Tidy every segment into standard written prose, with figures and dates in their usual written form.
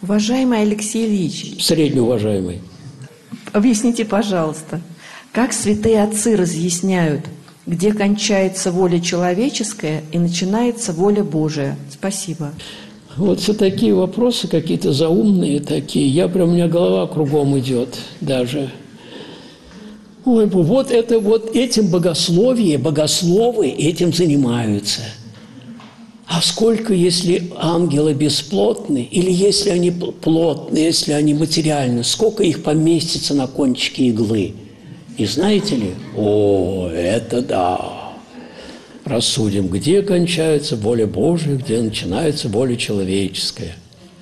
Уважаемый Алексей Ильич, Среднеуважаемый. объясните, пожалуйста, как святые отцы разъясняют, где кончается воля человеческая и начинается воля Божия? Спасибо. Вот все такие вопросы какие-то заумные такие. У меня голова кругом идет даже. Ой, вот этим богословы этим занимаются. А сколько, если ангелы бесплотны, или если они плотны, если они материальны, сколько их поместится на кончике иглы? И знаете ли, это да. Рассудим, где кончается воля Божия, где начинается воля человеческая.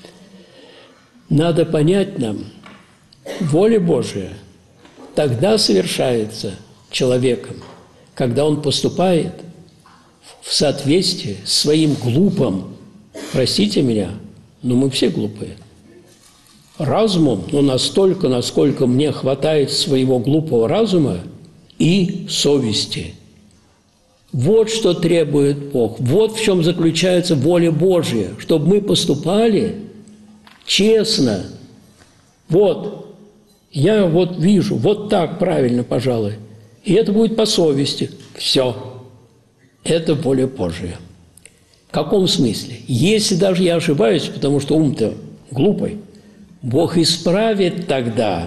Надо понять нам, воля Божия тогда совершается человеком, когда он поступает в соответствии с своим глупым, простите меня, но мы все глупые, разумом, но настолько, насколько мне хватает своего глупого разума и совести. Вот что требует Бог. Вот в чем заключается воля Божья, чтобы мы поступали честно. Вот, я вижу, вот так правильно, пожалуй. И это будет по совести. Все. Это воля Божия. В каком смысле? Если даже я ошибаюсь, потому что ум-то глупый, Бог исправит тогда.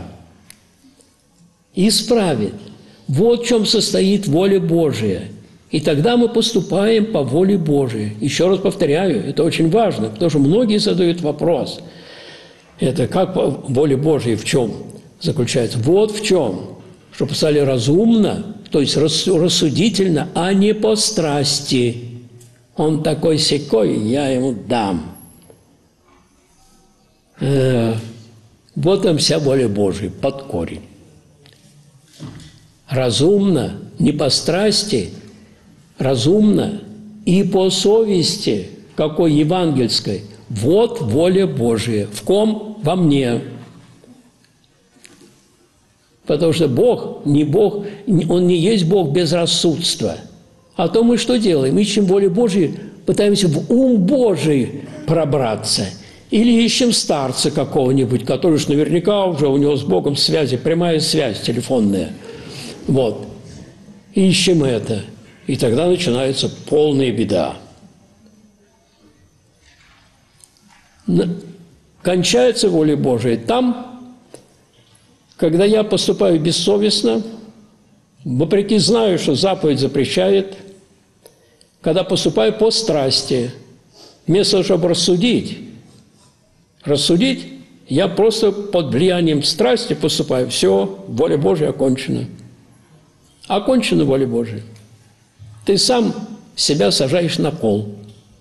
Исправит. Вот в чем состоит воля Божия. И тогда мы поступаем по воле Божией. Еще раз повторяю, это очень важно, потому что многие задают вопрос. Это как воля Божья в чем заключается? Вот в чем. Что писали разумно, то есть рассудительно, а не по страсти. Он такой-сякой, я ему дам. Вот там вся воля Божия, под корень. Разумно, не по страсти, разумно и по совести, какой евангельской. Вот воля Божия. В ком? Во мне. Потому что Бог, Он не есть Бог безрассудства. А то мы что делаем? Ищем волю Божию, пытаемся в ум Божий пробраться. Или ищем старца какого-нибудь, который уж наверняка уже у него с Богом связи, прямая связь телефонная. Вот. Ищем это. И тогда начинается полная беда. Кончается воля Божия там, когда я поступаю бессовестно, вопреки знаю, что заповедь запрещает, когда поступаю по страсти, вместо того, чтобы рассудить, я просто под влиянием страсти поступаю. Все, воля Божия окончена. Окончена воля Божия. Ты сам себя сажаешь на кол.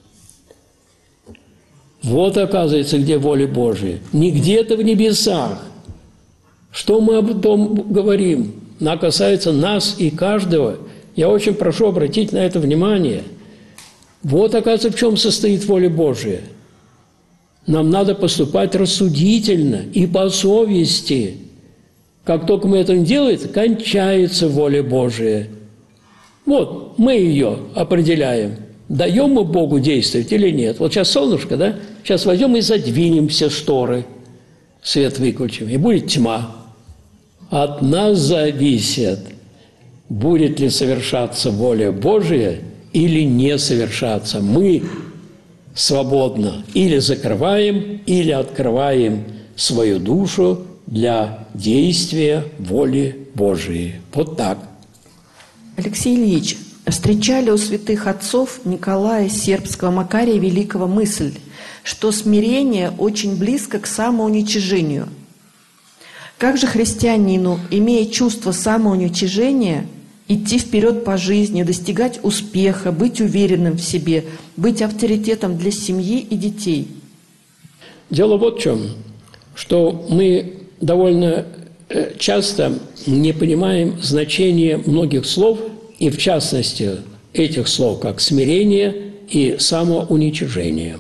Вот, оказывается, где воля Божия. Не где-то в небесах. Что мы об этом говорим? Она касается нас и каждого. Я очень прошу обратить на это внимание. Вот, оказывается, в чем состоит воля Божия. Нам надо поступать рассудительно и по совести. Как только мы это не делаем, кончается воля Божия. Вот, мы ее определяем. Даем мы Богу действовать или нет? Вот сейчас солнышко, да? Сейчас возьмем и задвинем все шторы. Свет выключим, и будет тьма. От нас зависит, будет ли совершаться воля Божия или не совершаться. Мы свободно или закрываем, или открываем свою душу для действия воли Божией. Вот так. Алексей Ильич, встречали у святых отцов Николая Сербского, Макария Великого мысль, что смирение очень близко к самоуничижению. Как же христианину, имея чувство самоуничижения, идти вперед по жизни, достигать успеха, быть уверенным в себе, быть авторитетом для семьи и детей? Дело вот в чем, что мы довольно часто не понимаем значение многих слов, и в частности этих слов, как смирение и самоуничижение.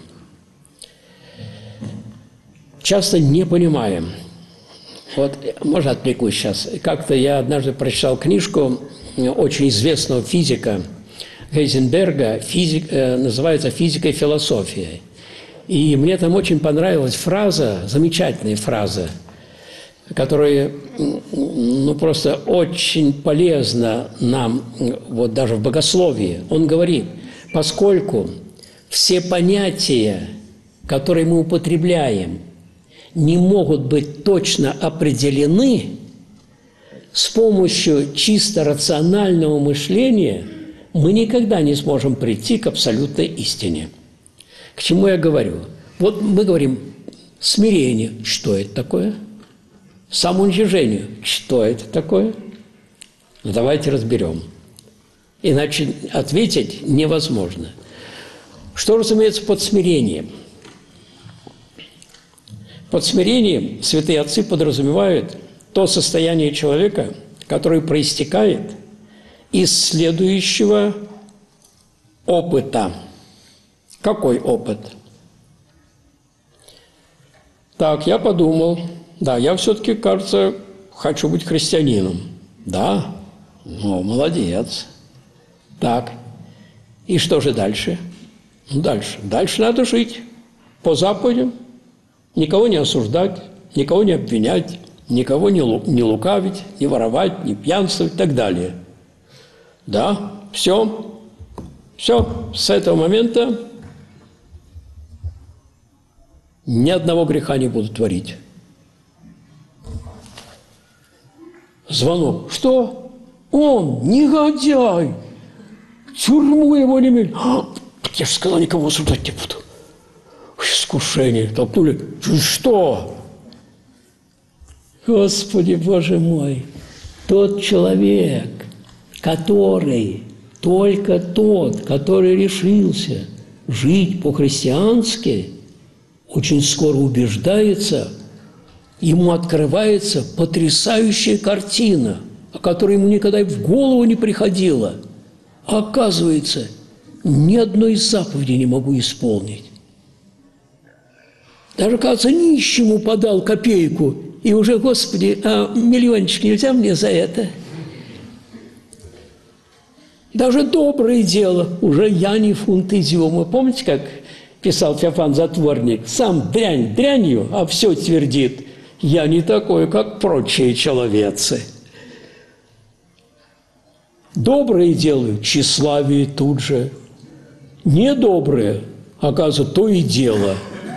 Часто не понимаем. Вот, можно отвлекусь сейчас. Как-то я однажды прочитал книжку очень известного физика Гейзенберга, называется «Физика и философия». И мне там очень понравилась фраза, замечательная фраза, которая просто очень полезна нам, вот даже в богословии. Он говорит, поскольку все понятия, которые мы употребляем, не могут быть точно определены, с помощью чисто рационального мышления мы никогда не сможем прийти к абсолютной истине. К чему я говорю? Вот мы говорим смирение. Что это такое? Самоуничижение. Что это такое? Ну, давайте разберем. Иначе ответить невозможно. Что разумеется под смирением? Под смирением святые отцы подразумевают то состояние человека, которое проистекает из следующего опыта. Какой опыт? Так, я подумал, да, я все-таки, кажется, хочу быть христианином. Да, ну, молодец. Так, и что же дальше? Дальше. Дальше надо жить по заповедям, никого не осуждать, никого не обвинять, никого не лукавить, не воровать, не пьянствовать и так далее. Да, все, с этого момента ни одного греха не буду творить. Звонок. Что? Он негодяй. В тюрьму его не имели. Я же сказал, никого осуждать не буду. Искушение. Толкнули. Что? Господи, Боже мой, тот человек, который, только тот, который решился жить по-христиански, очень скоро убеждается, ему открывается потрясающая картина, о которой ему никогда и в голову не приходило. А оказывается, ни одной из заповедей не могу исполнить. Даже, кажется, нищему подал копейку, и уже, Господи, а миллиончик нельзя мне за это? Даже доброе дело, уже я не фунт изюма. Помните, как писал Феофан Затворник? Сам дрянь дрянью, а все твердит. Я не такой, как прочие человецы. Доброе делаю, тщеславие тут же. Недоброе, оказывается, то и дело.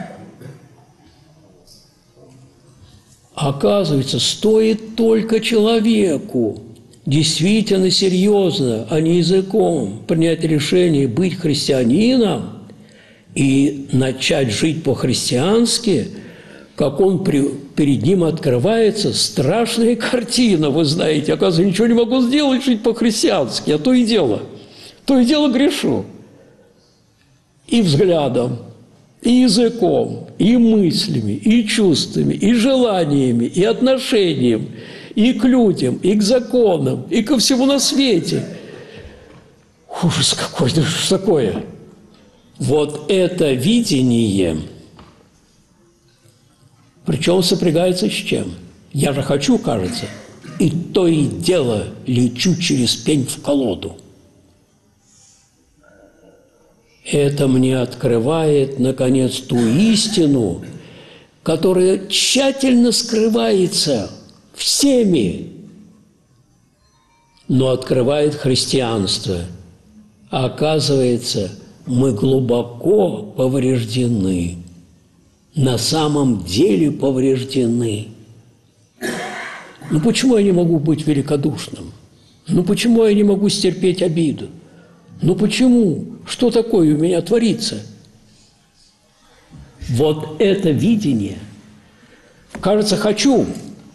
Оказывается, стоит только человеку действительно серьезно, а не языком, принять решение быть христианином и начать жить по-христиански, как он перед ним открывается страшная картина, вы знаете. Оказывается, ничего не могу сделать, жить по-христиански, а то и дело грешу. И взглядом, и языком, и мыслями, и чувствами, и желаниями, и отношением, и к людям, и к законам, и ко всему на свете. Ужас какой, да что такое? Вот это видение, причем сопрягается с чем? Я же хочу, кажется, и то и дело лечу через пень в колоду. Это мне открывает, наконец, ту истину, которая тщательно скрывается всеми, но открывает христианство. А оказывается, мы глубоко повреждены, на самом деле повреждены. Ну почему я не могу быть великодушным? Ну почему я не могу стерпеть обиду? Ну почему? Что такое у меня творится? Вот это видение. Кажется, хочу.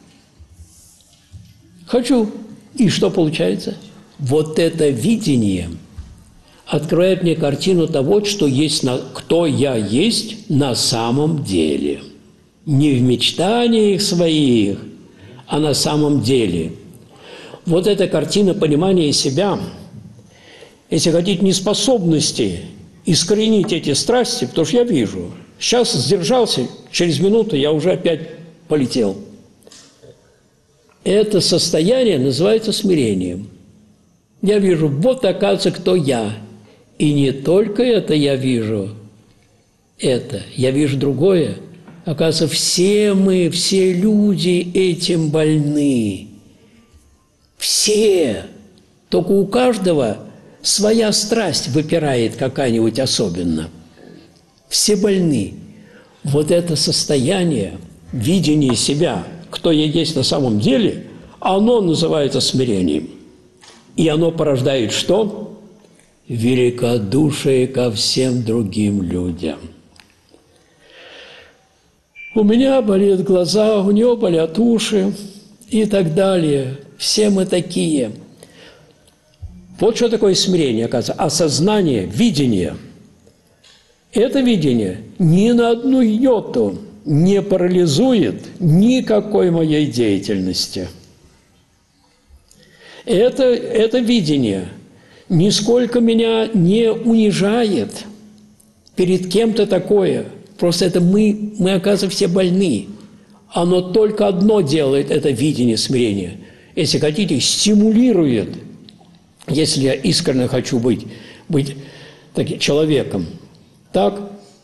И что получается? Вот это видение открывает мне картину того, что есть кто я есть на самом деле. Не в мечтаниях своих, а на самом деле. Вот эта картина понимания себя, если хотите, неспособности искоренить эти страсти, потому что я вижу, сейчас сдержался, через минуту я уже опять полетел. Это состояние называется смирением. Я вижу, вот, оказывается, кто я. И не только это я вижу. это, я вижу другое. Оказывается, все мы, все люди этим больны. Все. Только у каждого своя страсть выпирает какая-нибудь особенно. Все больны. Вот это состояние, видение себя, кто я есть на самом деле, оно называется смирением. И оно порождает что? Великодушие ко всем другим людям. У меня болят глаза, у него болят уши и так далее. Все мы такие. Вот что такое смирение, оказывается. Осознание, видение. Это видение ни на одну йоту не парализует никакой моей деятельности. Это видение нисколько меня не унижает перед кем-то такое. Просто это мы, оказывается, все больны. Оно только одно делает, это видение смирения. Если хотите, стимулирует, если я искренне хочу быть таким человеком. Так,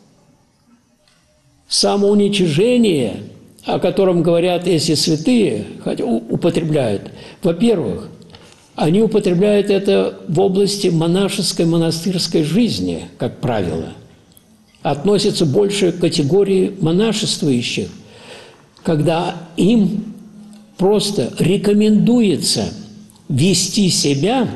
самоуничижение, о котором говорят эти святые, употребляют, во-первых, они употребляют это в области монашеской, монастырской жизни, как правило. Относятся больше к категории монашествующих, когда им просто рекомендуется вести себя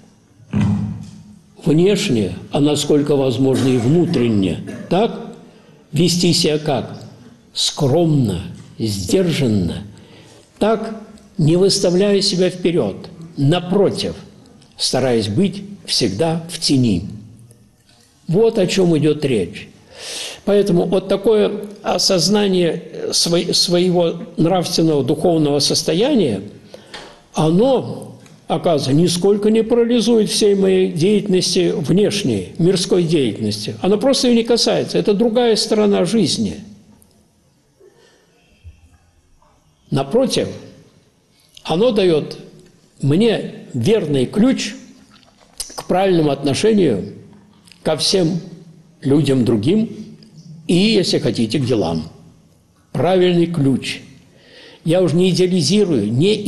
внешне, а насколько возможно и внутренне, так? Вести себя как? Скромно, сдержанно, так, не выставляя себя вперед, напротив, стараясь быть всегда в тени. Вот о чем идет речь. Поэтому вот такое осознание своего нравственного, духовного состояния, оно, оказывается, нисколько не парализует всей моей деятельности внешней, мирской деятельности. Оно просто ее не касается. Это другая сторона жизни. Напротив, оно дает мне верный ключ к правильному отношению ко всем людям другим и, если хотите, к делам. Правильный ключ. Я уже не идеализирую,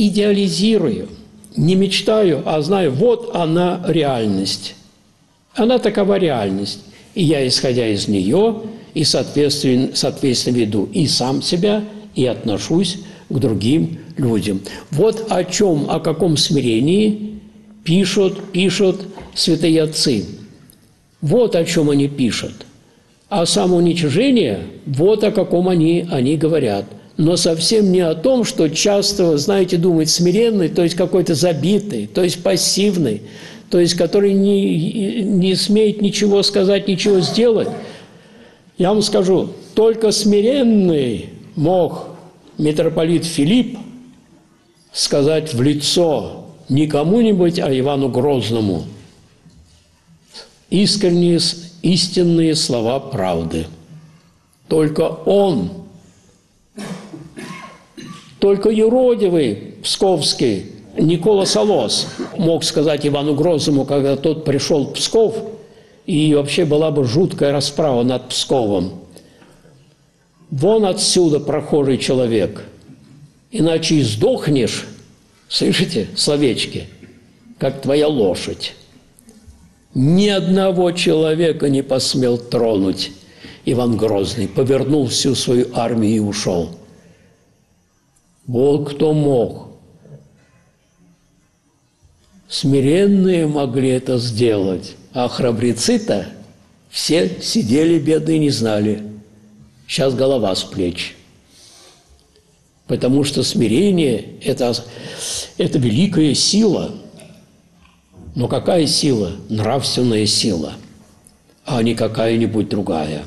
не мечтаю, а знаю, вот она реальность. Она такова реальность. И я, исходя из нее, и соответственно веду и сам себя, и отношусь к другим людям. Вот о чем, о каком смирении пишут святые отцы. Вот о чем они пишут. А самоуничижение, вот о каком они говорят. Но совсем не о том, что часто, знаете, думают смиренный, то есть какой-то забитый, то есть пассивный, то есть который не смеет ничего сказать, ничего сделать. Я вам скажу, только смиренный мог митрополит Филипп сказать в лицо не кому-нибудь, а Ивану Грозному истинные слова правды. Только он, только юродивый псковский Никола Солос мог сказать Ивану Грозному, когда тот пришел в Псков, и вообще была бы жуткая расправа над Псковом. Вон отсюда, прохожий человек, иначе и сдохнешь, слышите, словечки, как твоя лошадь. Ни одного человека не посмел тронуть Иван Грозный, повернул всю свою армию и ушел. Вот кто мог. Смиренные могли это сделать, а храбрецы-то все сидели бедные, не знали. Сейчас голова с плеч. Потому что смирение – это великая сила. Но какая сила? Нравственная сила, а не какая-нибудь другая.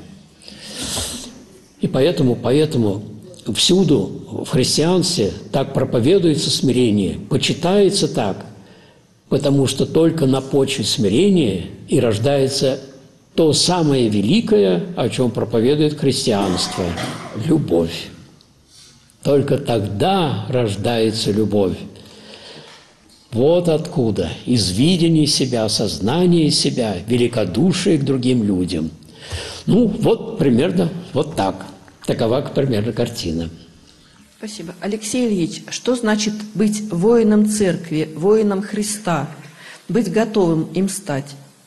И поэтому всюду в христианстве так проповедуется смирение, почитается так, потому что только на почве смирения и рождается то самое великое, о чем проповедует христианство – любовь. Только тогда рождается любовь. Вот откуда из видения себя, сознания себя, великодушие к другим людям. Ну, вот примерно вот так. Такова примерно картина. Спасибо. Алексей Ильич, что значит быть воином церкви, воином Христа, быть готовым им стать?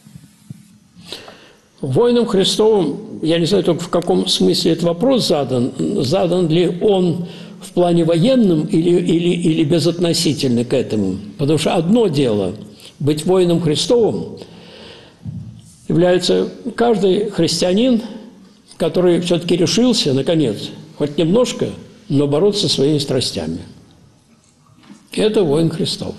Воином Христовым, я не знаю только в каком смысле этот вопрос задан. Задан ли он в плане военном или безотносительно к этому? Потому что одно дело – быть воином Христовым является каждый христианин, который все-таки решился, наконец, хоть немножко, но бороться со своими страстями. Это воин Христов.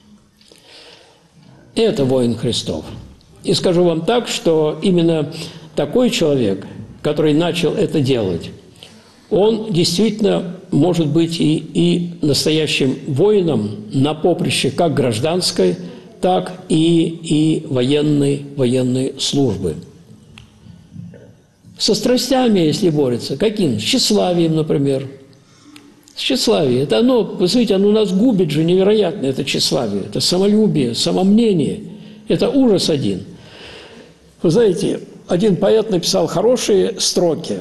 Это воин Христов. И скажу вам так, что именно такой человек, который начал это делать, он действительно может быть и настоящим воином на поприще как гражданской, так и военной службы. Со страстями, если борется, каким? С тщеславием, например. С тщеславием. Это оно, вы знаете, оно нас губит же невероятно, это тщеславие. Это самолюбие, самомнение. Это ужас один. Вы знаете, один поэт написал хорошие строки.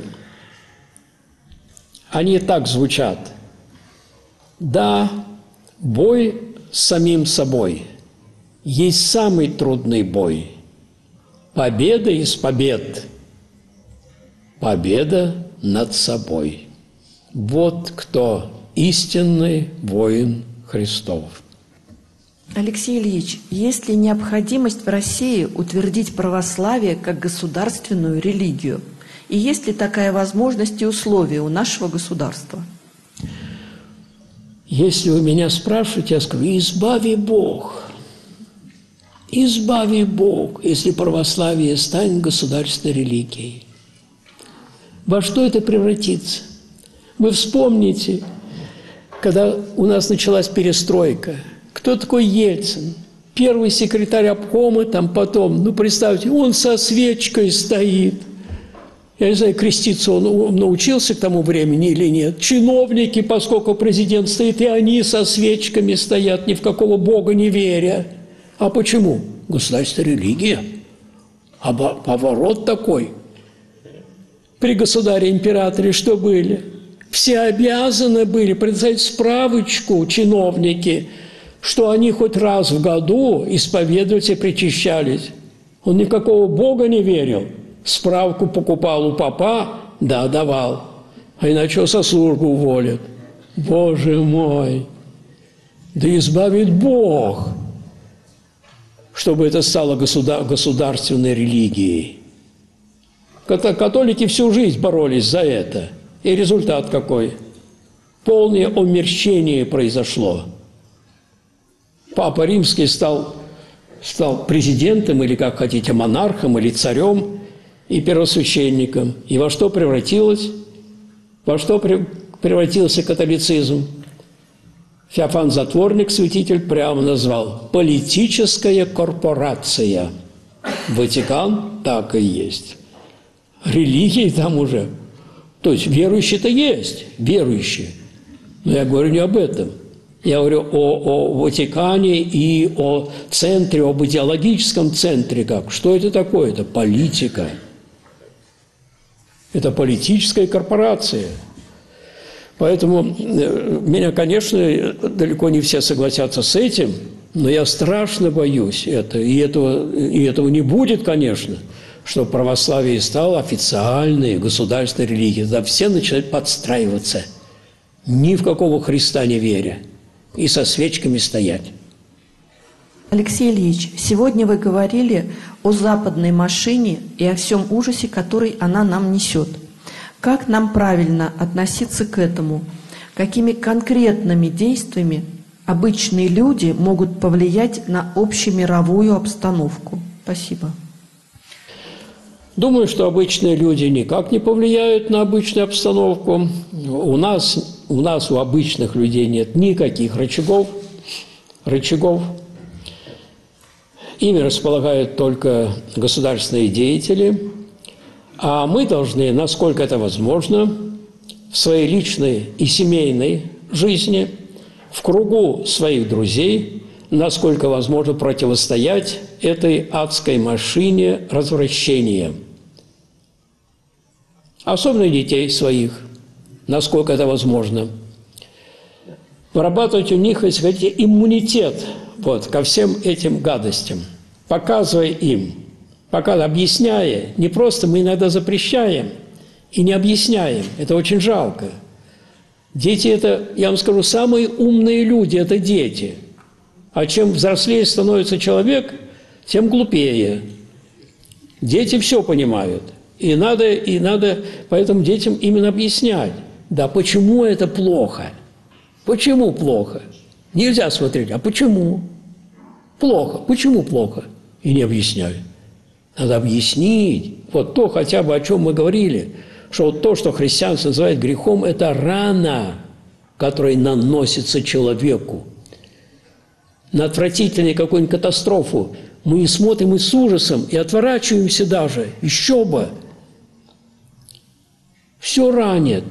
Они так звучат. Да, бой с самим собой есть самый трудный бой. Победа из побед. Победа над собой. Вот кто истинный воин Христов. Алексей Ильич, есть ли необходимость в России утвердить православие как государственную религию? И есть ли такая возможность и условия у нашего государства? Если вы меня спрашиваете, я скажу: избави Бог, если православие станет государственной религией. Во что это превратится? Вы вспомните, когда у нас началась перестройка, кто такой Ельцин? Первый секретарь обкома, там потом, ну, представьте, он со свечкой стоит. Я не знаю, креститься он научился к тому времени или нет. Чиновники, поскольку президент стоит, и они со свечками стоят, ни в какого Бога не веря. А почему? Государственная религия. А поворот такой. При государе-императоре что были? Все обязаны были представить справочку, чиновники, что они хоть раз в году исповедовались и причащались. Он никакого Бога не верил. Справку покупал у попа, да, давал. А иначе со службы уволят. Боже мой! Да избавит Бог, чтобы это стало государственной религией. Католики всю жизнь боролись за это. И результат какой? Полное омерщение произошло. Папа Римский стал президентом, или, как хотите, монархом, или царем, и первосвященником. И во что превратилось? Во что превратился католицизм? Феофан Затворник, святитель, прямо назвал: политическая корпорация. Ватикан так и есть. Религии там уже. То есть верующие-то есть, верующие. Но я говорю не об этом. Я говорю о Ватикане и о центре, об идеологическом центре. Как? Что это такое? Это политика. Это политическая корпорация. Поэтому меня, конечно, далеко не все согласятся с этим, но я страшно боюсь этого. И этого не будет, конечно, что православие стало официальной государственной религией. Тогда все начинают подстраиваться, ни в какого Христа не веря, и со свечками стоять. Алексей Ильич, сегодня вы говорили о западной машине и о всем ужасе, который она нам несет. Как нам правильно относиться к этому? Какими конкретными действиями обычные люди могут повлиять на общемировую обстановку? Спасибо. Думаю, что обычные люди никак не повлияют на обычную обстановку. У нас, у обычных людей нет никаких рычагов. Ими располагают только государственные деятели. А мы должны, насколько это возможно, в своей личной и семейной жизни, в кругу своих друзей, насколько возможно, противостоять этой адской машине развращения. особенно детей своих, насколько это возможно. Вырабатывать у них, если хотите, иммунитет ко всем этим гадостям, показывая им, объясняя. Не просто мы иногда запрещаем и не объясняем. Это очень жалко. Дети – это, я вам скажу, самые умные люди – это дети. А чем взрослее становится человек, тем глупее. Дети все понимают. И надо поэтому детям именно объяснять. Да, почему это плохо? Почему плохо? Нельзя смотреть, а почему? Плохо. Почему плохо? И не объясняют. Надо объяснить. Вот то хотя бы, о чем мы говорили, что вот то, что христианство называет грехом, это рана, которая наносится человеку. На отвратительную какую-нибудь катастрофу мы и смотрим и с ужасом, и отворачиваемся даже. Еще бы. Все ранит.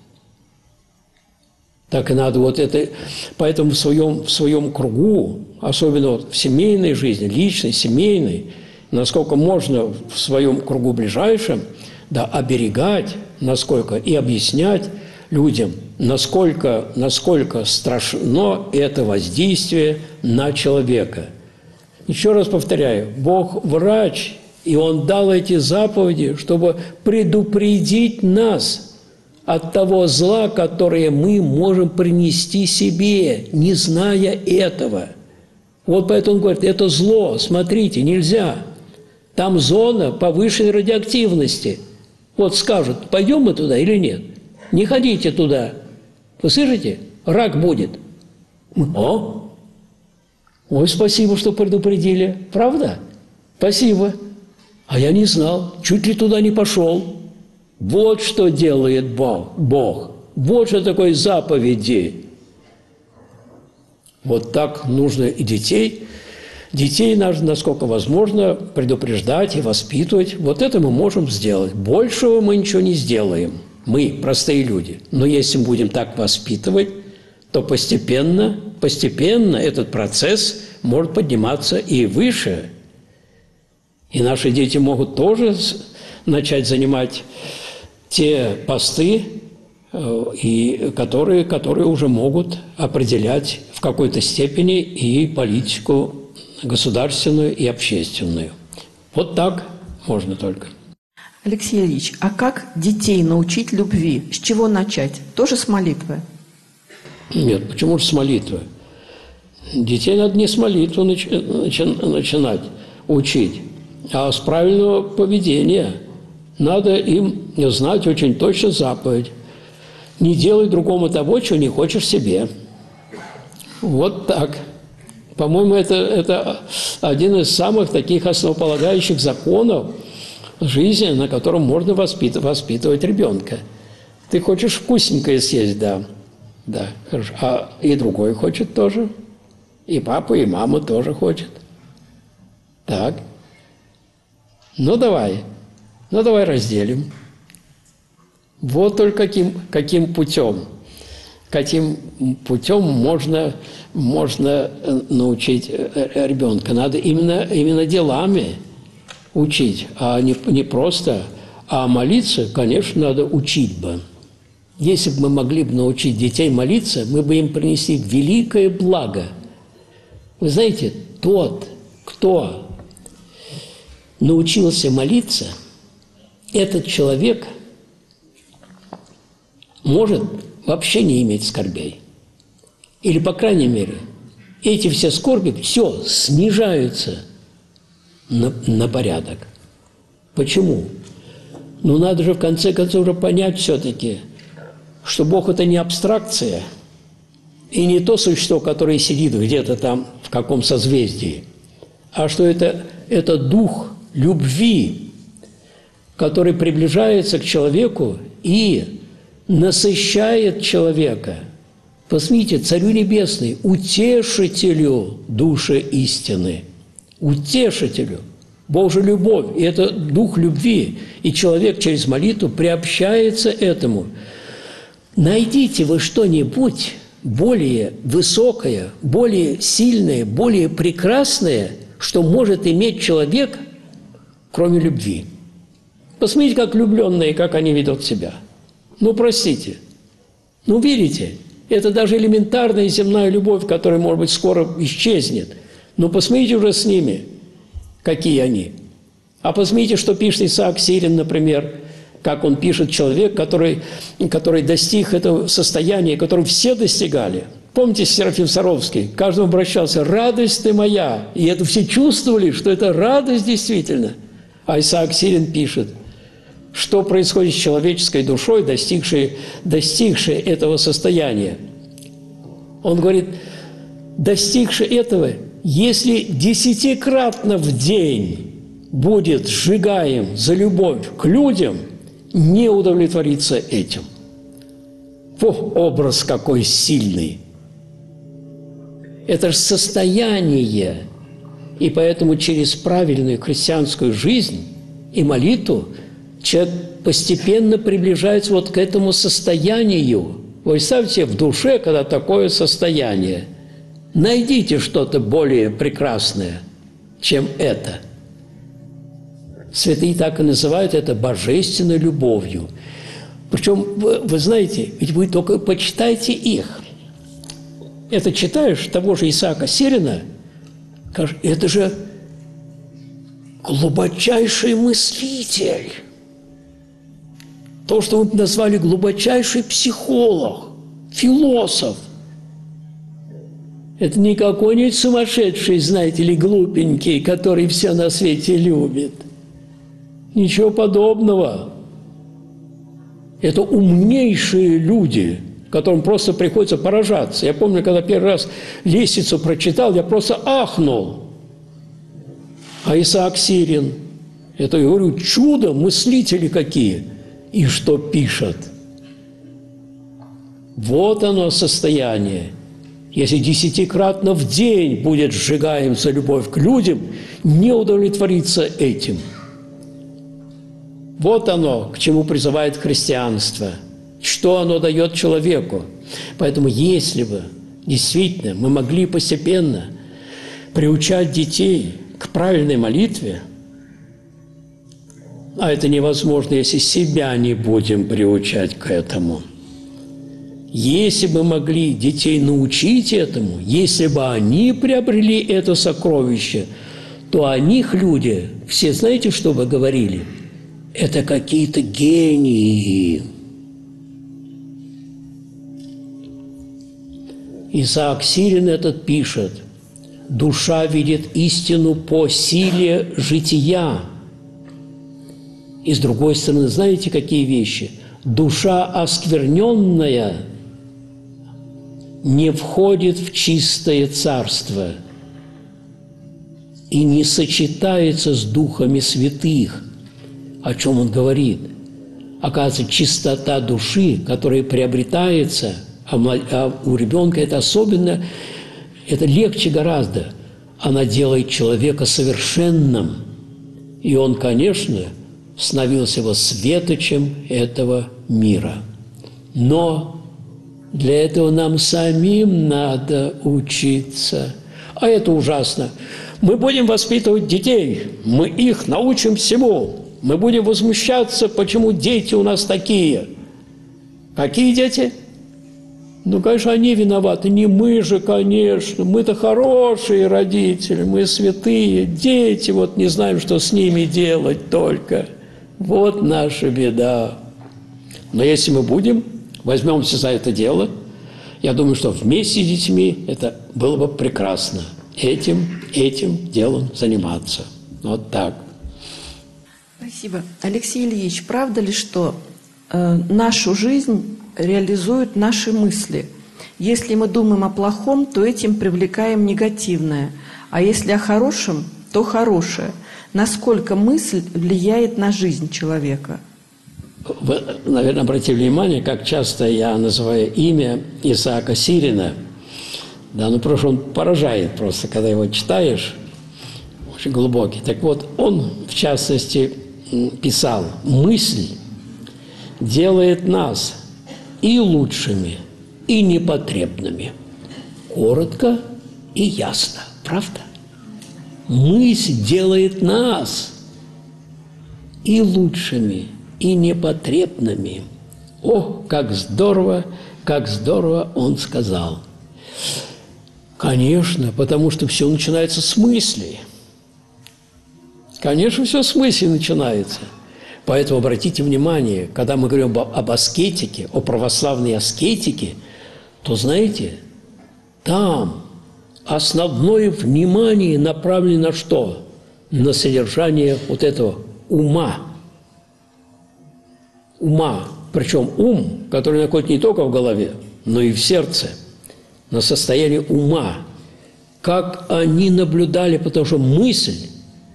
Так и надо вот это, поэтому в своем кругу, особенно в семейной жизни, личной, семейной, насколько можно в своем кругу ближайшем, да, оберегать, насколько, и объяснять людям, насколько страшно это воздействие на человека. Еще раз повторяю, Бог врач, и Он дал эти заповеди, чтобы предупредить нас от того зла, которое мы можем принести себе, не зная этого. Вот поэтому он говорит, это зло, смотрите, нельзя. Там зона повышенной радиоактивности. Вот скажут, пойдем мы туда или нет? Не ходите туда. Вы слышите? Рак будет. О! Ой, спасибо, что предупредили. Правда? Спасибо. А я не знал, чуть ли туда не пошел. Вот что делает Бог. Вот что такое заповеди. Вот так нужно и детей. Детей нужно, насколько возможно, предупреждать и воспитывать. Вот это мы можем сделать. Большего мы ничего не сделаем. Мы, простые люди. Но если мы будем так воспитывать, то постепенно этот процесс может подниматься и выше. И наши дети могут тоже начать занимать те посты, которые уже могут определять в какой-то степени и политику государственную и общественную. Вот так можно только. Алексей Ильич, а как детей научить любви? С чего начать? Тоже с молитвы? Нет, почему же с молитвы? Детей надо не с молитвы начинать учить, а с правильного поведения. Надо им знать очень точно заповедь. Не делай другому того, чего не хочешь себе. Вот так. По-моему, это один из самых таких основополагающих законов жизни, на котором можно воспитывать ребенка. Ты хочешь вкусненькое съесть, да. Да, хорошо. А и другой хочет тоже. И папа, и мама тоже хочет. Так. Ну, давай разделим. Вот только каким путем можно научить ребенка. Надо именно делами учить, а не просто. А молиться, конечно, надо учить бы. Если бы мы могли бы научить детей молиться, мы бы им принесли великое благо. Вы знаете, тот, кто научился молиться, этот человек может вообще не иметь скорбей. Или, по крайней мере, эти все скорби все снижаются на порядок. Почему? Ну, надо же в конце концов уже понять все-таки, что Бог – это не абстракция и не то существо, которое сидит где-то там в каком созвездии, а что это дух любви, который приближается к человеку и насыщает человека. Посмотрите, Царю Небесный, утешителю души истины, утешителю, Божью любовь, и это дух любви, и человек через молитву приобщается этому. Найдите вы что-нибудь более высокое, более сильное, более прекрасное, что может иметь человек, кроме любви. Посмотрите, как влюбленные, как они ведут себя. Ну, простите. Ну, видите, это даже элементарная земная любовь, которая, может быть, скоро исчезнет. Но посмотрите уже с ними, какие они. А посмотрите, что пишет Исаак Сирин, например, как он пишет, человек, который достиг этого состояния, которого все достигали. Помните, Серафим Саровский, к каждому обращался: «Радость ты моя». И это все чувствовали, что это радость действительно. А Исаак Сирин пишет, что происходит с человеческой душой, достигшей этого состояния. Он говорит, достигший этого, если 10-кратно в день будет сжигаем за любовь к людям, не удовлетворится этим. Образ какой сильный! Это же состояние. И поэтому через правильную христианскую жизнь и молитву человек постепенно приближается вот к этому состоянию. Вы представьте, в душе, когда такое состояние, найдите что-то более прекрасное, чем это. Святые так и называют это божественной любовью. Причем, вы знаете, ведь вы только почитайте их. Это читаешь того же Исаака Сирина, это же глубочайший мыслитель. То, что мы назвали глубочайший психолог, философ. Это не какой-нибудь сумасшедший, знаете ли, глупенький, который все на свете любит. Ничего подобного. Это умнейшие люди, которым просто приходится поражаться. Я помню, когда первый раз «Лестницу» прочитал, я просто ахнул. А Исаак Сирин, это, я говорю, чудо, мыслители какие. И что пишет? Вот оно состояние. Если 10-кратно в день будет сжигаем за любовь к людям, не удовлетвориться этим. Вот оно, к чему призывает христианство. Что оно дает человеку. Поэтому если бы действительно мы могли постепенно приучать детей к правильной молитве, а это невозможно, если себя не будем приучать к этому. Если бы могли детей научить этому, если бы они приобрели это сокровище, то о них люди, все знаете, что бы говорили? Это какие-то гении. Исаак Сирин этот пишет: «Душа видит истину по силе жития». И с другой стороны, знаете, какие вещи? Душа оскверненная не входит в чистое царство и не сочетается с духами святых. О чем он говорит? Оказывается, чистота души, которая приобретается, а у ребенка это особенно, это легче гораздо. Она делает человека совершенным. И он, конечно, становился бы светочем этого мира. Но для этого нам самим надо учиться. А это ужасно. Мы будем воспитывать детей, мы их научим всему. Мы будем возмущаться, почему дети у нас такие. Какие дети? Ну, конечно, они виноваты. Не мы же, конечно. Мы-то хорошие родители, мы святые. Дети, вот не знаем, что с ними делать только. Вот наша беда. Но если мы возьмемся за это дело, я думаю, что вместе с детьми это было бы прекрасно. Этим делом заниматься. Вот так. Спасибо. Алексей Ильич, правда ли, что нашу жизнь реализуют наши мысли? Если мы думаем о плохом, то этим привлекаем негативное, а если о хорошем, то хорошее. Насколько мысль влияет на жизнь человека? Вы, наверное, обратили внимание, как часто я называю имя Исаака Сирина. Да, ну просто он поражает просто, когда его читаешь, очень глубокий. Так вот, он, в частности, писал: «Мысль делает нас и лучшими, и непотребными». Коротко и ясно, правда? Мысль делает нас и лучшими, и непотребными. О, как здорово он сказал. Конечно, потому что все начинается с мыслей. Конечно, все с мысли начинается. Поэтому обратите внимание, когда мы говорим об аскетике, о православной аскетике, то, знаете, там основное внимание направлено на что? На содержание вот этого ума. Ума. Причем ум, который находится не только в голове, но и в сердце. На состояние ума. Как они наблюдали, потому что мысль,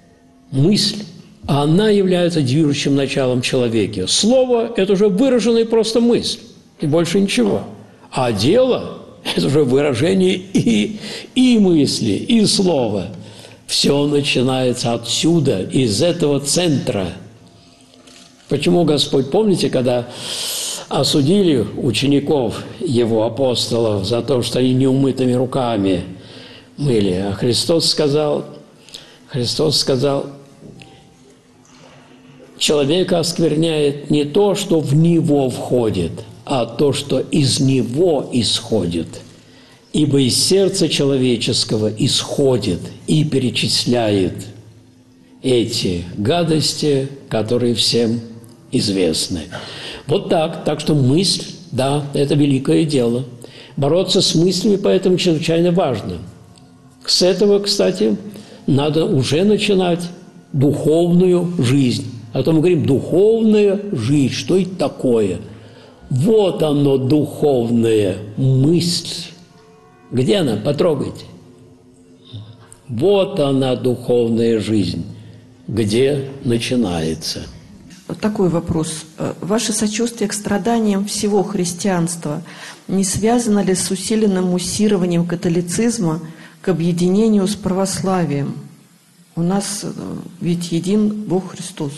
она является движущим началом человека. Слово – это уже выраженная просто мысль, и больше ничего. А дело – это уже выражение и мысли, и слова. Все начинается отсюда, из этого центра. Почему Господь, помните, когда осудили учеников Его, апостолов, за то, что они неумытыми руками мыли, а Христос сказал, человека оскверняет не то, что в него входит, а то, что из него исходит. Ибо из сердца человеческого исходит и перечисляет эти гадости, которые всем известны. Вот так. Так что мысль, да, это великое дело. Бороться с мыслями поэтому чрезвычайно важно. С этого, кстати, надо уже начинать духовную жизнь. А то мы говорим «духовная жизнь». Что это такое? Вот оно, духовная мысль. Где она? Потрогайте. Вот она, духовная жизнь. Где начинается? Вот такой вопрос. Ваше сочувствие к страданиям всего христианства не связано ли с усиленным муссированием католицизма к объединению с православием? У нас ведь един Бог Христос.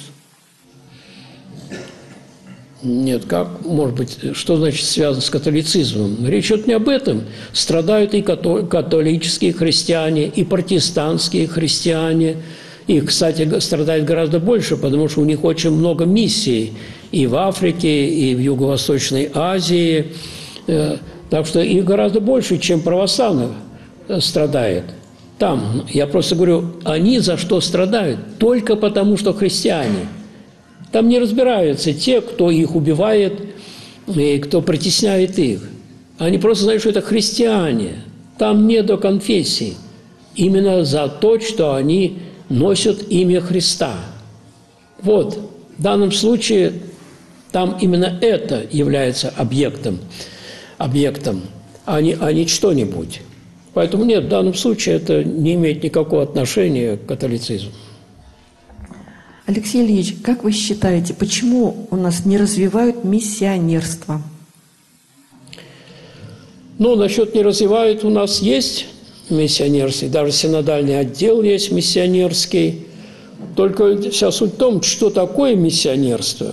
Нет, как, может быть, что значит связано с католицизмом? Речь идет не об этом. Страдают и католические христиане, и протестантские христиане. Их, кстати, страдает гораздо больше, потому что у них очень много миссий и в Африке, и в Юго-Восточной Азии. Так что их гораздо больше, чем православных страдает. Там, я просто говорю, они за что страдают? Только потому, что христиане. Там не разбираются те, кто их убивает и кто притесняет их. Они просто знают, что это христиане. Там не до конфессии. Именно за то, что они носят имя Христа. Вот, в данном случае там именно это является объектом, а не что-нибудь. Поэтому нет, в данном случае это не имеет никакого отношения к католицизму. Алексей Ильич, как вы считаете, почему у нас не развивают миссионерство? Ну, насчет не развивают, у нас есть миссионерский, даже синодальный отдел есть миссионерский. Только вся суть в том, что такое миссионерство.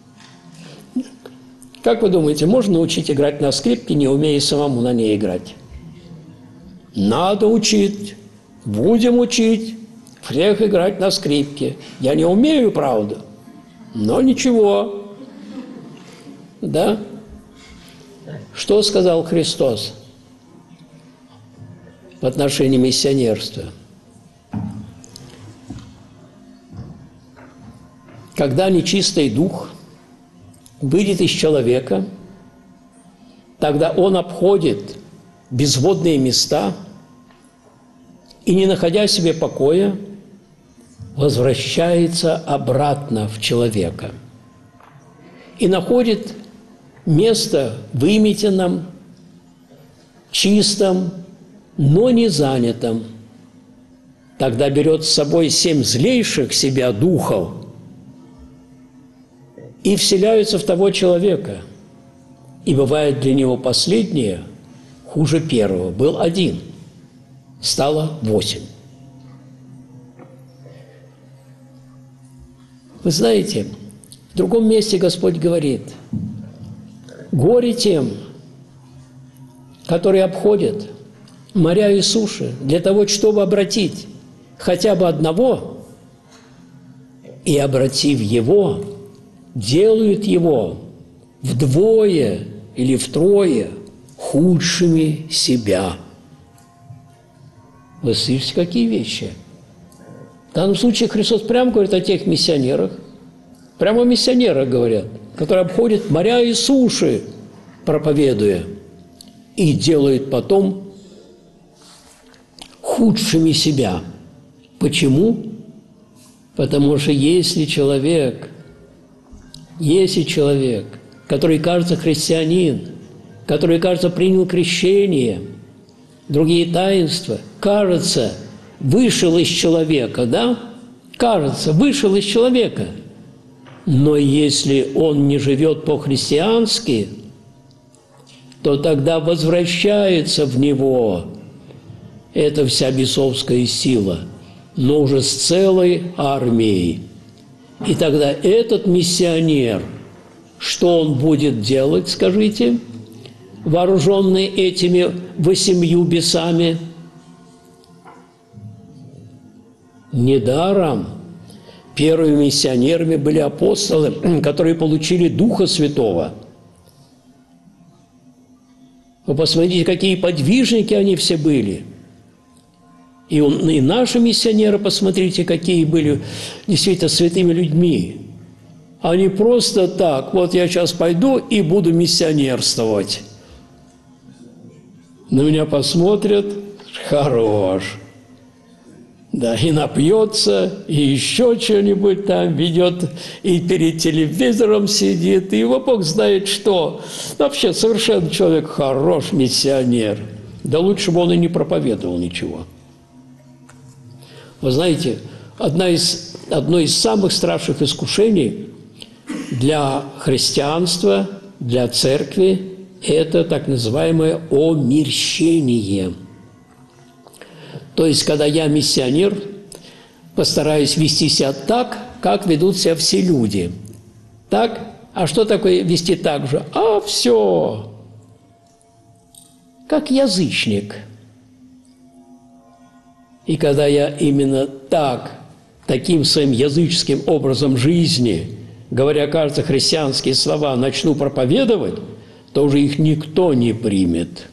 Как вы думаете, можно научить играть на скрипке, не умея самому на ней играть? Надо учить, будем учить всех играть на скрипке. Я не умею, правда, но ничего. Да? Что сказал Христос в отношении миссионерства? Когда нечистый дух выйдет из человека, тогда он обходит безводные места и, не находя себе покоя, возвращается обратно в человека и находит место выметенным, чистым, но не занятым. Тогда берет с собой 7 злейших себя духов и вселяются в того человека. И бывает для него последнее хуже первого. Был 1, стало 8. Вы знаете, в другом месте Господь говорит: горе тем, которые обходят моря и суши для того, чтобы обратить хотя бы одного и, обратив его, делают его вдвое или втрое худшими себя. Вы слышите, какие вещи? В данном случае Христос прямо говорит о тех миссионерах, прямо о миссионерах говорят, которые обходят моря и суши, проповедуя, и делают потом худшими себя. Почему? Потому что если человек, который, кажется, христианин, который, кажется, принял крещение, другие таинства, кажется, вышел из человека, да? Кажется, вышел из человека. Но если он не живет по-христиански, то тогда возвращается в него эта вся бесовская сила, но уже с целой армией. И тогда этот миссионер, что он будет делать, скажите, вооруженный этими 8 бесами? Недаром первыми миссионерами были апостолы, которые получили Духа Святого. Вы посмотрите, какие подвижники они все были. И наши миссионеры, посмотрите, какие были действительно святыми людьми. Они просто так, вот я сейчас пойду и буду миссионерствовать. На меня посмотрят, хорош. Да, и напьется, и еще что-нибудь там ведет, и перед телевизором сидит, и его Бог знает что. Вообще совершенно человек хорош, миссионер. Да лучше бы он и не проповедовал ничего. Вы знаете, одно из самых страшных искушений для христианства, для церкви – это так называемое омерщение. То есть, когда я миссионер, постараюсь вести себя так, как ведут себя все люди. Так? А что такое вести так же? А все. Как язычник. И когда я именно таким своим языческим образом жизни, говоря, кажется, христианские слова, начну проповедовать, то уже их никто не примет.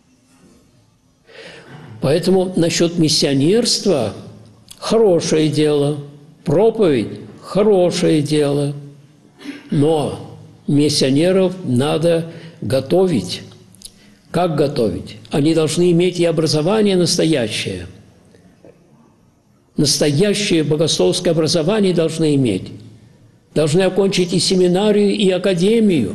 Поэтому насчет миссионерства – хорошее дело, проповедь – хорошее дело, но миссионеров надо готовить. Как готовить? Они должны иметь и образование настоящее. Настоящее богословское образование должны иметь. Должны окончить и семинарию, и академию.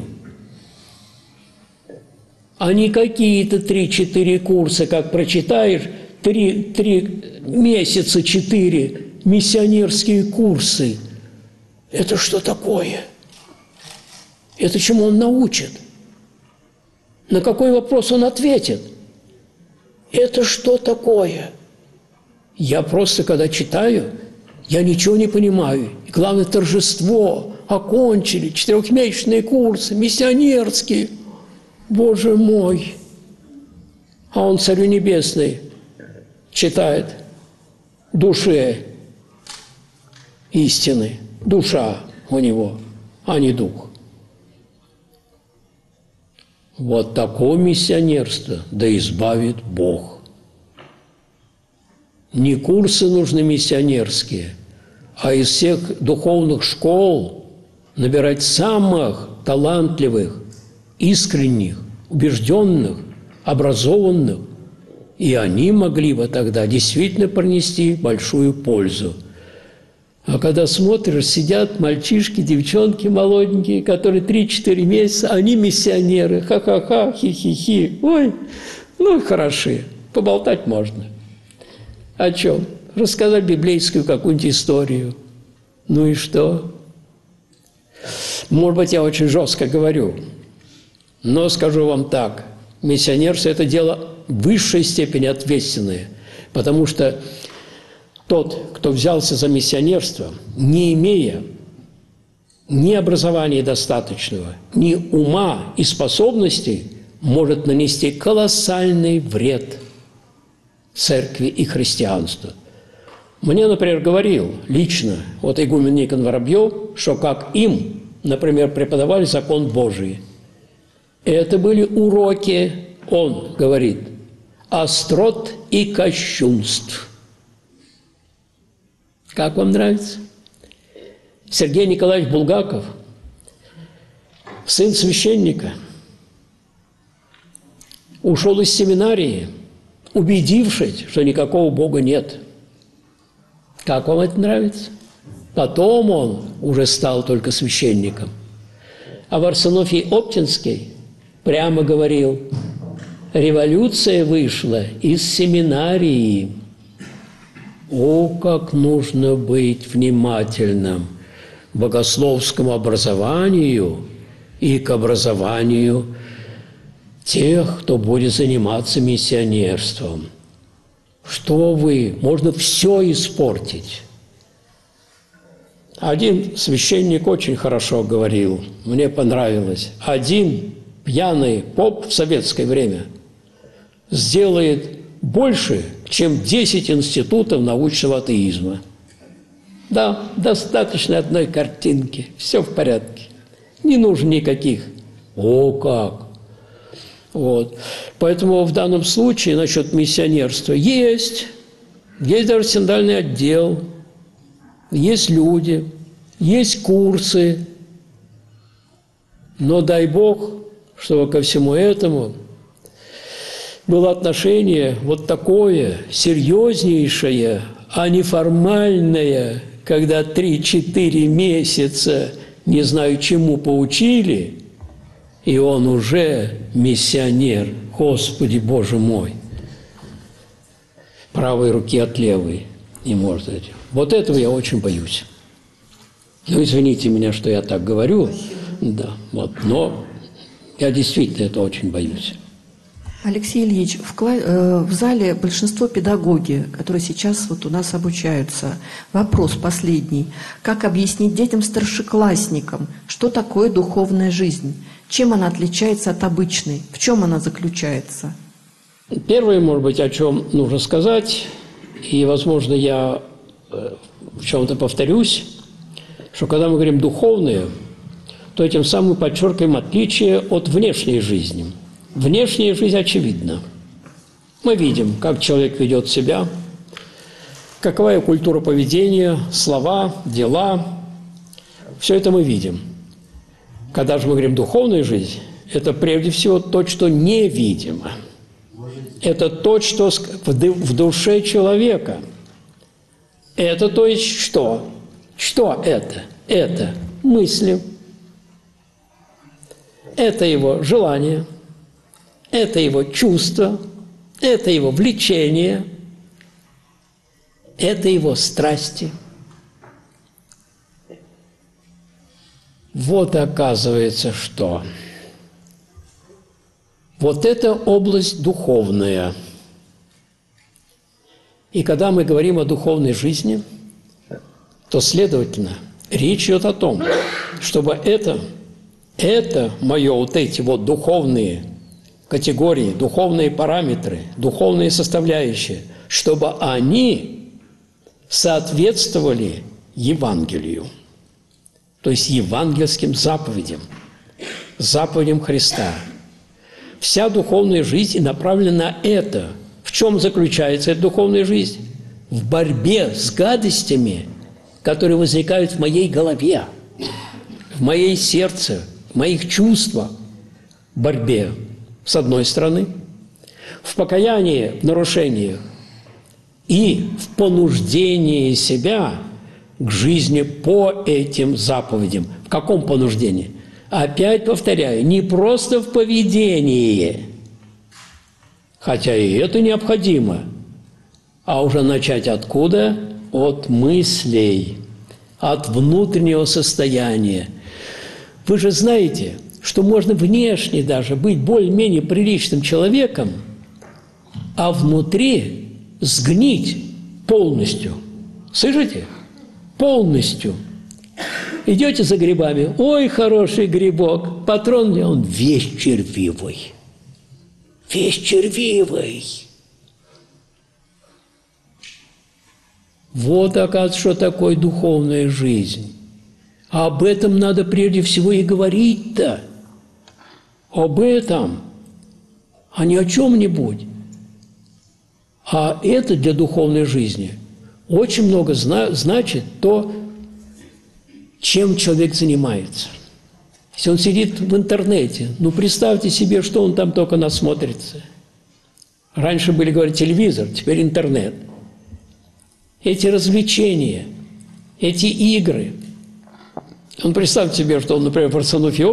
А не какие-то 3-4 курса, как прочитаешь, 3 месяца, 4 миссионерские курсы. Это что такое? Это чему он научит? На какой вопрос он ответит? Это что такое? Я просто, когда читаю, я ничего не понимаю. И главное, торжество. Окончили 4-месячные курсы, миссионерские. Боже мой! А он, Царю Небесный, читает душе истины. Душа у него, а не дух. Вот такое миссионерство да избавит Бог. Не курсы нужны миссионерские, а из всех духовных школ набирать самых талантливых, искренних, убежденных, образованных, и они могли бы тогда действительно принести большую пользу. А когда смотришь, сидят мальчишки, девчонки молоденькие, которые 3-4 месяца, они миссионеры, ха-ха-ха, хи-хи-хи, ой, ну хороши, поболтать можно. О чем? Рассказать библейскую какую-нибудь историю. Ну и что? Может быть, я очень жестко говорю, но скажу вам так, миссионерство – это дело в высшей степени ответственное, потому что тот, кто взялся за миссионерство, не имея ни образования достаточного, ни ума и способностей, может нанести колоссальный вред церкви и христианству. Мне, например, говорил лично вот игумен Никон Воробьев, что как им, например, преподавали закон Божий. Это были уроки, он говорит, острот и кощунств. Как вам нравится? Сергей Николаевич Булгаков, сын священника, ушел из семинарии, убедившись, что никакого Бога нет. Как вам это нравится? Потом он уже стал только священником. А Варсонофий Оптинский прямо говорил, революция вышла из семинарии. О, как нужно быть внимательным к богословскому образованию и к образованию тех, кто будет заниматься миссионерством. Что вы? Можно все испортить. Один священник очень хорошо говорил, мне понравилось. Один пьяный поп в советское время сделает больше, чем 10 институтов научного атеизма. Да, достаточно одной картинки, все в порядке. Не нужно никаких. О, как! Вот. Поэтому в данном случае насчет миссионерства есть даже синодальный отдел, есть люди, есть курсы, но дай Бог, чтобы ко всему этому было отношение вот такое, серьезнейшее, а не формальное, когда 3-4 месяца не знаю чему поучили, и он уже миссионер, Господи Боже мой, правой руки от левой не может быть. Вот этого я очень боюсь. Ну, извините меня, что я так говорю, да, вот, но я действительно это очень боюсь. Алексей Ильич, в зале большинство педагоги, которые сейчас вот у нас обучаются. Вопрос последний. Как объяснить детям-старшеклассникам, что такое духовная жизнь? Чем она отличается от обычной? В чем она заключается? Первое, может быть, о чем нужно сказать, и, возможно, я в чем-то повторюсь, что когда мы говорим «духовные», то этим самым мы подчеркиваем отличие от внешней жизни. Внешняя жизнь очевидна. Мы видим, как человек ведет себя, какова его культура поведения, слова, дела. Все это мы видим. Когда же мы говорим «духовная жизнь», это прежде всего то, что невидимо. Это то, что в душе человека. Это то есть что? Что это? Это мысли. Это его желания. Это его чувства, это его влечение, это его страсти. Вот оказывается, что вот это область духовная. И когда мы говорим о духовной жизни, то, следовательно, речь идет о том, чтобы это мое вот эти вот духовные категории, духовные параметры, духовные составляющие, чтобы они соответствовали Евангелию, то есть евангельским заповедям, заповедям Христа. Вся духовная жизнь направлена на это. В чем заключается эта духовная жизнь? В борьбе с гадостями, которые возникают в моей голове, в моей сердце, в моих чувствах, в борьбе. С одной стороны, в покаянии, в нарушениях и в понуждении себя к жизни по этим заповедям. В каком понуждении? Опять повторяю, не просто в поведении, хотя и это необходимо, а уже начать откуда? От мыслей, от внутреннего состояния. Вы же знаете, что можно внешне даже быть более-менее приличным человеком, а внутри сгнить полностью. Слышите? Полностью. Идете за грибами. Ой, хороший грибок. Патрон мне, он весь червивый. Весь червивый. Вот, оказывается, что такое духовная жизнь. А об этом надо прежде всего и говорить-то. Об этом, а не о чем-нибудь. А это для духовной жизни очень много значит то, чем человек занимается. Если он сидит в интернете, ну, представьте себе, что он там только насмотрится. Раньше были, говорят, телевизор, теперь интернет. Эти развлечения, эти игры. Он представьте себе, что он, например, Варсонофий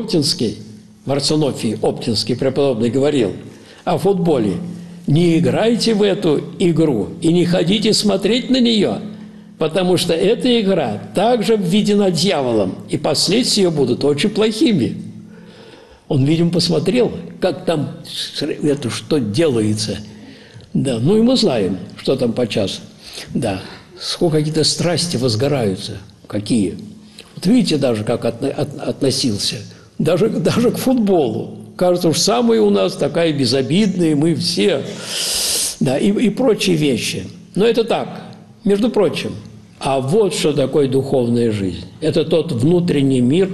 Оптинский преподобный говорил о футболе. Не играйте в эту игру и не ходите смотреть на нее, потому что эта игра также введена дьяволом, и последствия ее будут очень плохими. Он, видимо, посмотрел, как там это, что делается. Да, ну и мы знаем, что там по часу. Да, сколько какие-то страсти возгораются. Какие? Вот видите даже, как относился. Даже к футболу. Кажется, уж самая у нас такая безобидная, мы все. Да, и прочие вещи. Но это так, между прочим. А вот что такое духовная жизнь. Это тот внутренний мир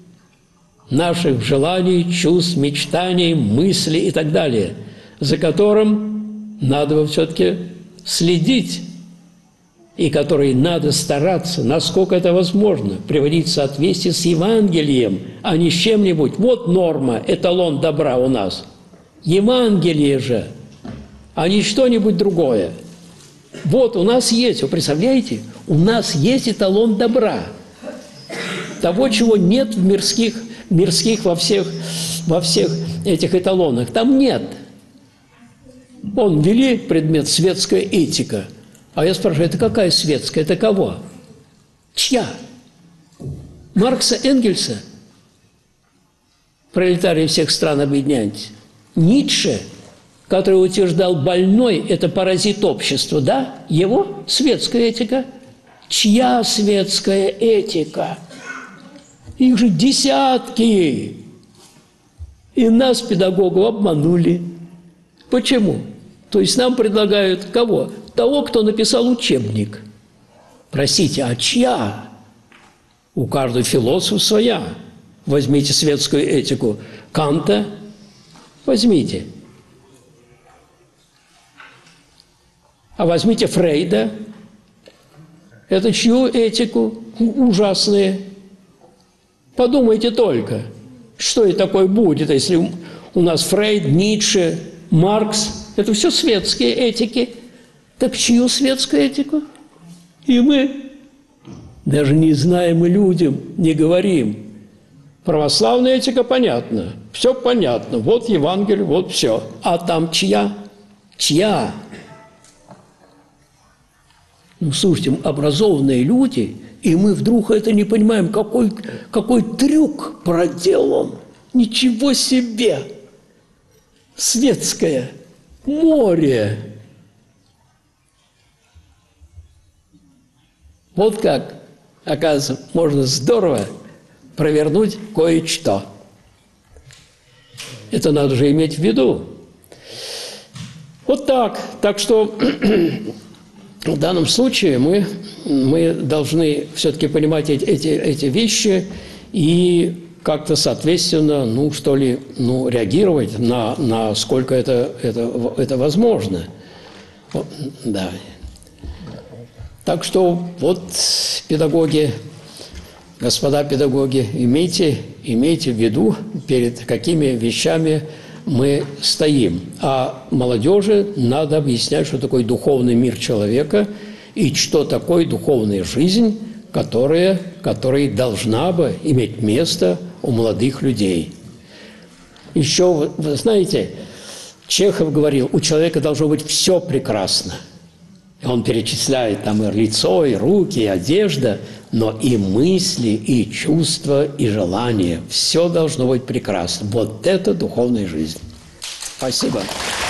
наших желаний, чувств, мечтаний, мыслей и так далее, за которым надо все-таки следить, и который надо стараться, насколько это возможно, приводить в соответствие с Евангелием, а не с чем-нибудь. Вот норма, эталон добра у нас. Евангелие же, а не что-нибудь другое. Вот у нас есть, вы представляете, у нас есть эталон добра. Того, чего нет в мирских во всех этих эталонах. Там нет. Он ввели предмет «светская этика». А я спрашиваю, это какая светская? Это кого? Чья? Маркса, Энгельса? Пролетарии всех стран, объединяйтесь. Ницше, который утверждал, больной – это паразит общества, да? Его светская этика? Чья светская этика? Их же десятки. И нас, педагогов, обманули. Почему? То есть нам предлагают кого? Того, кто написал учебник. Простите, а чья? У каждого философа своя. Возьмите светскую этику Канта, возьмите. А возьмите Фрейда. Это чью этику? Ужасные. Подумайте только, что и такое будет, если у нас Фрейд, Ницше, Маркс – это все светские этики. Так чью светскую этику? И мы даже не знаем и людям не говорим. Православная этика понятна, все понятно. Вот Евангелие, вот все. А там чья? Чья? Ну, слушайте, образованные люди, и мы вдруг это не понимаем, какой трюк проделан. Ничего себе! Светское море! Вот как, оказывается, можно здорово провернуть кое-что. Это надо же иметь в виду. Вот так. Так что в данном случае мы должны все-таки понимать эти вещи и как-то соответственно, реагировать на сколько это возможно. Да. Так что вот, педагоги, господа педагоги, имейте в виду, перед какими вещами мы стоим. А молодежи надо объяснять, что такое духовный мир человека и что такое духовная жизнь, которая должна бы иметь место у молодых людей. Еще, вы знаете, Чехов говорил, у человека должно быть все прекрасно. Он перечисляет там и лицо, и руки, и одежда, но и мысли, и чувства, и желания. Все должно быть прекрасно. Вот это духовная жизнь. Спасибо.